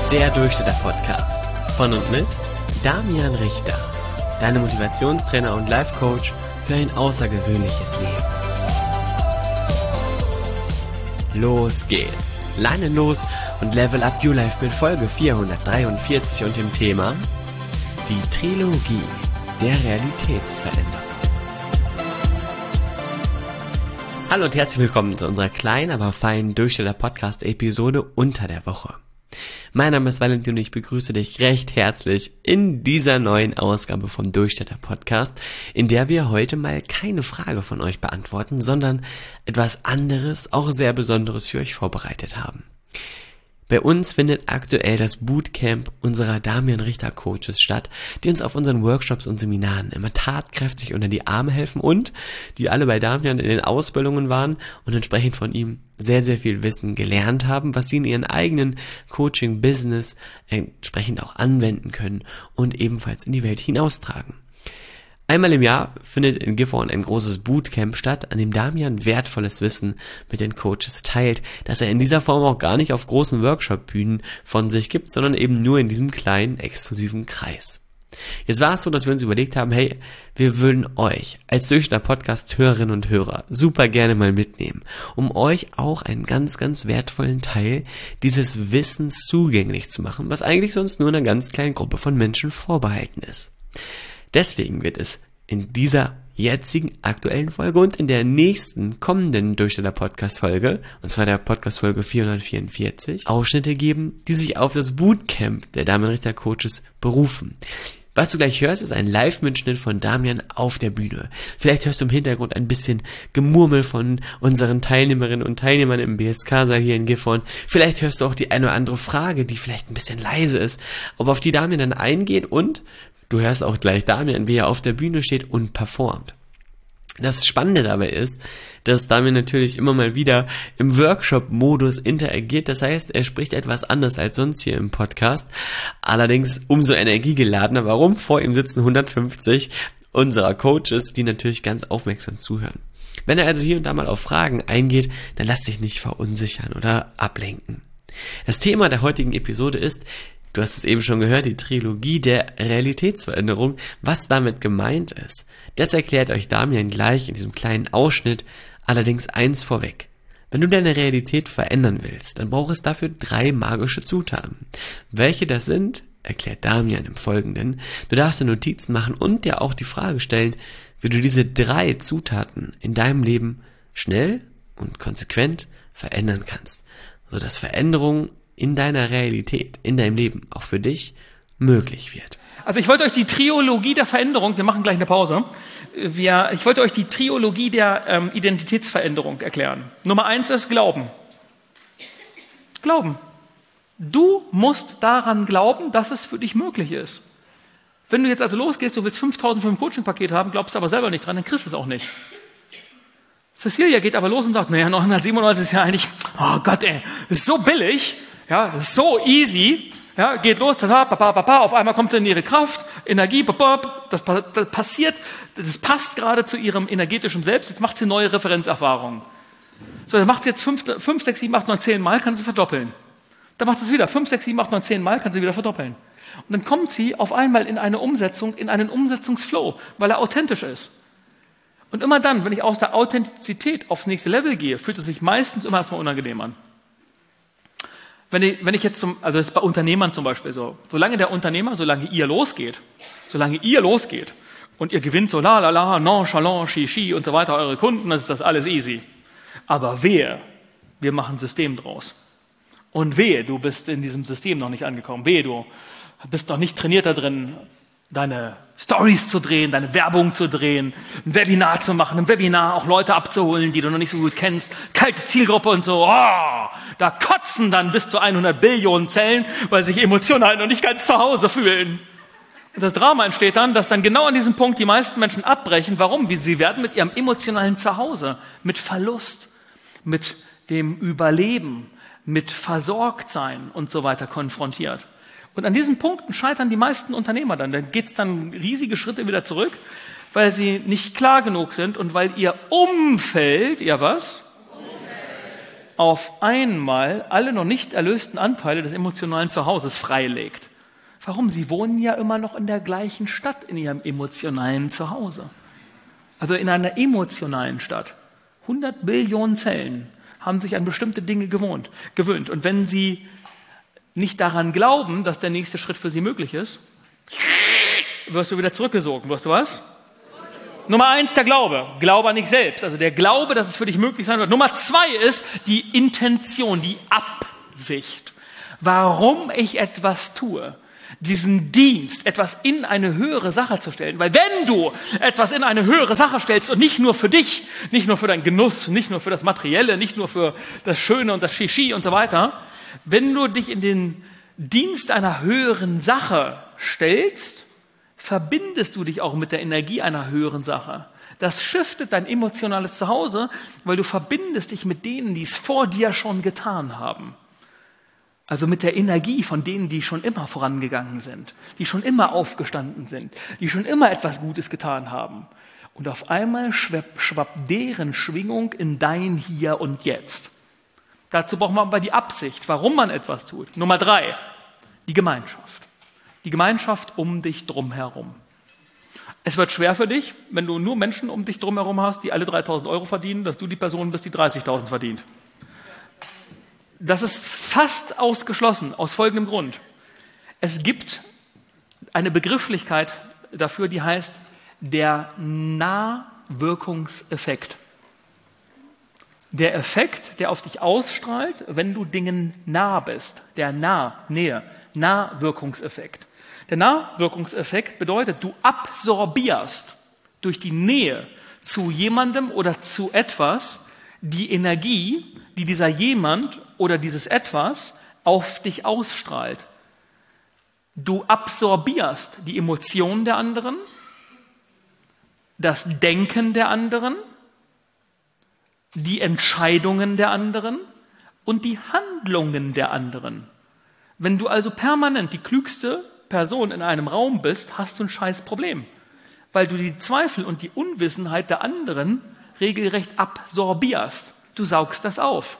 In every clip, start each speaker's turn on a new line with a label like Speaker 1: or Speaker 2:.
Speaker 1: Der Durchstarter-Podcast von und mit Damian Richter, deine Motivationstrainer und Life-Coach für ein außergewöhnliches Leben. Los geht's! Leine los und level up your life mit Folge 443 und dem Thema die Trilogie der Realitätsveränderung. Hallo und herzlich willkommen zu unserer kleinen, aber feinen Durchstarter-Podcast-Episode unter der Woche. Mein Name ist Valentin und ich begrüße dich recht herzlich in dieser neuen Ausgabe vom Durchstarter-Podcast, in der wir heute mal keine Frage von euch beantworten, sondern etwas anderes, auch sehr Besonderes für euch vorbereitet haben. Bei uns findet aktuell das Bootcamp unserer Damian Richter Coaches statt, die uns auf unseren Workshops und Seminaren immer tatkräftig unter die Arme helfen und die alle bei Damian in den Ausbildungen waren und entsprechend von ihm sehr, sehr viel Wissen gelernt haben, was sie in ihren eigenen Coaching-Business entsprechend auch anwenden können und ebenfalls in die Welt hinaustragen. Einmal im Jahr findet in Gifhorn ein großes Bootcamp statt, an dem Damian wertvolles Wissen mit den Coaches teilt, das er in dieser Form auch gar nicht auf großen Workshop-Bühnen von sich gibt, sondern eben nur in diesem kleinen, exklusiven Kreis. Jetzt war es so, dass wir uns überlegt haben, hey, wir würden euch als Durchstarter-Podcast-Hörerinnen und Hörer super gerne mal mitnehmen, um euch auch einen ganz, ganz wertvollen Teil dieses Wissens zugänglich zu machen, was eigentlich sonst nur einer ganz kleinen Gruppe von Menschen vorbehalten ist. Deswegen wird es in dieser jetzigen aktuellen Folge und in der nächsten kommenden Durchstarter-Podcast-Folge, und zwar der Podcast-Folge 444, Ausschnitte geben, die sich auf das Bootcamp der Damian Richter Coaches berufen. Was du gleich hörst, ist ein Live-Mitschnitt von Damian auf der Bühne. Vielleicht hörst du im Hintergrund ein bisschen Gemurmel von unseren Teilnehmerinnen und Teilnehmern im BSK-Saal hier in Gifhorn. Vielleicht hörst du auch die eine oder andere Frage, die vielleicht ein bisschen leise ist, aber auf die Damian dann eingeht, und du hörst auch gleich Damian, wie er auf der Bühne steht und performt. Das Spannende dabei ist, dass Damian natürlich immer mal wieder im Workshop-Modus interagiert. Das heißt, er spricht etwas anders als sonst hier im Podcast. Allerdings umso energiegeladener. Warum? Vor ihm sitzen 150 unserer Coaches, die natürlich ganz aufmerksam zuhören. Wenn er also hier und da mal auf Fragen eingeht, dann lass dich nicht verunsichern oder ablenken. Das Thema der heutigen Episode ist, du hast es eben schon gehört, die Trilogie der Realitätsveränderung. Was damit gemeint ist, das erklärt euch Damian gleich in diesem kleinen Ausschnitt. Allerdings eins vorweg. Wenn du deine Realität verändern willst, dann braucht es dafür 3 magische Zutaten. Welche das sind, erklärt Damian im Folgenden. Du darfst dir Notizen machen und dir auch die Frage stellen, wie du diese 3 Zutaten in deinem Leben schnell und konsequent verändern kannst, sodass Veränderung in deiner Realität, in deinem Leben auch für dich möglich wird.
Speaker 2: Also ich wollte euch die Trilogie der Veränderung, wir machen gleich eine Pause, ich wollte euch die Trilogie der Identitätsveränderung erklären. Nummer 1 ist Glauben. Glauben. Du musst daran glauben, dass es für dich möglich ist. Wenn du jetzt also losgehst, du willst 5.000 für ein Coaching-Paket haben, glaubst aber selber nicht dran, dann kriegst du es auch nicht. Cecilia geht aber los und sagt, naja, 997 ist ja eigentlich, oh Gott ey, ist so billig, ja, so easy. Ja, geht los, auf einmal kommt sie in ihre Kraft, Energie, das passiert, das passt gerade zu ihrem energetischen Selbst, jetzt macht sie neue Referenzerfahrungen. So, dann macht sie jetzt 5, 6, 7, 8, 9, 10 Mal, kann sie verdoppeln. Dann macht sie es wieder, 5, 6, 7, 8, 9, 10 Mal, kann sie wieder verdoppeln. Und dann kommt sie auf einmal in eine Umsetzung, in einen Umsetzungsflow, weil er authentisch ist. Und immer dann, wenn ich aus der Authentizität aufs nächste Level gehe, fühlt es sich meistens immer erstmal unangenehm an. Wenn ich jetzt also das ist bei Unternehmern zum Beispiel so, solange ihr losgeht und ihr gewinnt so nonchalant, shishi und so weiter, eure Kunden, dann ist das alles easy. Aber wehe, wir machen ein System draus. Und wehe, du bist in diesem System noch nicht angekommen. Wehe, du bist noch nicht trainiert da drin, deine Stories zu drehen, deine Werbung zu drehen, ein Webinar zu machen, im Webinar auch Leute abzuholen, die du noch nicht so gut kennst, kalte Zielgruppe und so, da kotzen dann bis zu 100 Billionen Zellen, weil sie sich emotional noch nicht ganz zu Hause fühlen. Und das Drama entsteht dann, dass dann genau an diesem Punkt die meisten Menschen abbrechen. Warum? Sie werden mit ihrem emotionalen Zuhause, mit Verlust, mit dem Überleben, mit Versorgtsein und so weiter konfrontiert. Und an diesen Punkten scheitern die meisten Unternehmer dann. Da geht es dann riesige Schritte wieder zurück, weil sie nicht klar genug sind und weil ihr Umfeld, auf einmal alle noch nicht erlösten Anteile des emotionalen Zuhauses freilegt. Warum? Sie wohnen ja immer noch in der gleichen Stadt, in ihrem emotionalen Zuhause. Also in einer emotionalen Stadt. 100 Billionen Zellen haben sich an bestimmte Dinge gewöhnt. Und wenn sie nicht daran glauben, dass der nächste Schritt für sie möglich ist, wirst du wieder zurückgesogen. Wirst du was? Nummer 1, der Glaube. Glaube an dich selbst. Also der Glaube, dass es für dich möglich sein wird. Nummer 2 ist die Intention, die Absicht. Warum ich etwas tue. Diesen Dienst, etwas in eine höhere Sache zu stellen. Weil wenn du etwas in eine höhere Sache stellst und nicht nur für dich, nicht nur für deinen Genuss, nicht nur für das Materielle, nicht nur für das Schöne und das Shishi und so weiter, wenn du dich in den Dienst einer höheren Sache stellst, verbindest du dich auch mit der Energie einer höheren Sache. Das shiftet dein emotionales Zuhause, weil du verbindest dich mit denen, die es vor dir schon getan haben. Also mit der Energie von denen, die schon immer vorangegangen sind, die schon immer aufgestanden sind, die schon immer etwas Gutes getan haben. Und auf einmal schwappt deren Schwingung in dein Hier und Jetzt. Dazu braucht man aber die Absicht, warum man etwas tut. Nummer 3, die Gemeinschaft. Die Gemeinschaft um dich drumherum. Es wird schwer für dich, wenn du nur Menschen um dich drumherum hast, die alle 3.000 Euro verdienen, dass du die Person bist, die 30.000 verdient. Das ist fast ausgeschlossen, aus folgendem Grund. Es gibt eine Begrifflichkeit dafür, die heißt der Nahwirkungseffekt. Der Effekt, der auf dich ausstrahlt, wenn du Dingen nah bist. Der Nahwirkungseffekt. Der Nahwirkungseffekt bedeutet, du absorbierst durch die Nähe zu jemandem oder zu etwas die Energie, die dieser jemand oder dieses etwas auf dich ausstrahlt. Du absorbierst die Emotionen der anderen, das Denken der anderen, die Entscheidungen der anderen und die Handlungen der anderen. Wenn du also permanent die klügste Person in einem Raum bist, hast du ein scheiß Problem, weil du die Zweifel und die Unwissenheit der anderen regelrecht absorbierst. Du saugst das auf.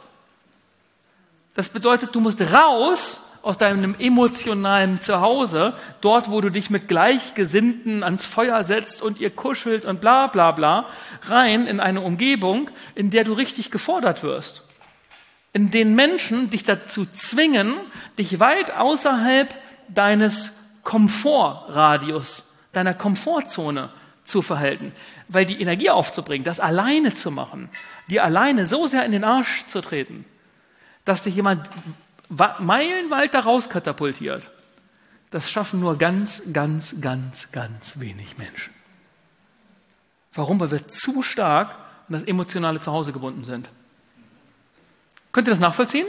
Speaker 2: Das bedeutet, du musst raus aus deinem emotionalen Zuhause, dort, wo du dich mit Gleichgesinnten ans Feuer setzt und ihr kuschelt und bla bla bla, rein in eine Umgebung, in der du richtig gefordert wirst. In denen Menschen dich dazu zwingen, dich weit außerhalb deines Komfortradius, deiner Komfortzone zu verhalten. Weil die Energie aufzubringen, das alleine zu machen, dir alleine so sehr in den Arsch zu treten, dass dich jemand meilenweit da raus katapultiert, das schaffen nur ganz wenig Menschen. Warum? Weil wir zu stark an das emotionale Zuhause gebunden sind. Könnt ihr das nachvollziehen?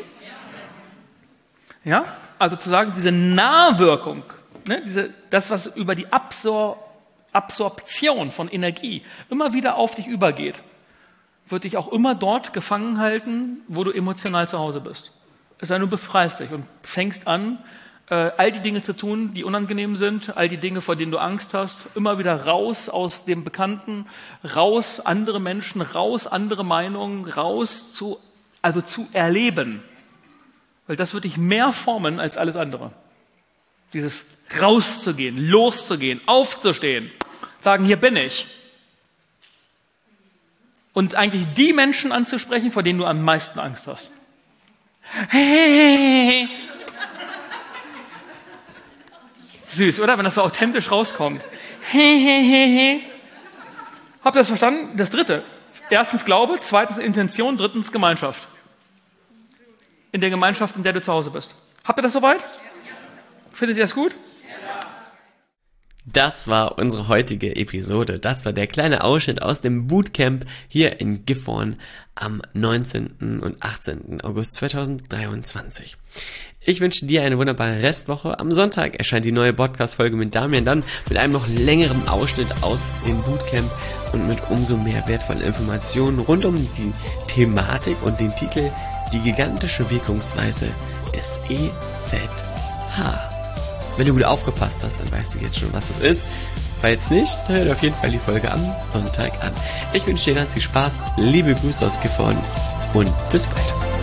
Speaker 2: Ja? Also zu sagen, diese Nahwirkung, ne, das, was über die Absorption von Energie immer wieder auf dich übergeht, wird dich auch immer dort gefangen halten, wo du emotional zu Hause bist. Es sei denn, du befreist dich und fängst an, all die Dinge zu tun, die unangenehm sind, all die Dinge, vor denen du Angst hast, immer wieder raus aus dem Bekannten, raus andere Menschen, raus andere Meinungen, raus zu erleben. Weil das wird dich mehr formen als alles andere. Dieses rauszugehen, loszugehen, aufzustehen, sagen, hier bin ich. Und eigentlich die Menschen anzusprechen, vor denen du am meisten Angst hast. Hey. Süß, oder? Wenn das so authentisch rauskommt. Habt ihr das verstanden? Das dritte. Erstens Glaube, zweitens Intention, drittens Gemeinschaft. In der Gemeinschaft, in der du zu Hause bist. Habt ihr das soweit? Findet ihr das gut?
Speaker 1: Das war unsere heutige Episode. Das war der kleine Ausschnitt aus dem Bootcamp hier in Gifhorn am 19. und 18. August 2023. Ich wünsche dir eine wunderbare Restwoche. Am Sonntag erscheint die neue Podcast-Folge mit Damian, dann mit einem noch längeren Ausschnitt aus dem Bootcamp und mit umso mehr wertvollen Informationen rund um die Thematik und den Titel Die gigantische Wirkungsweise des EZH. Wenn du gut aufgepasst hast, dann weißt du jetzt schon, was das ist. Falls nicht, hör dir auf jeden Fall die Folge am Sonntag an. Ich wünsche dir ganz viel Spaß, liebe Grüße aus Gifhorn und bis bald.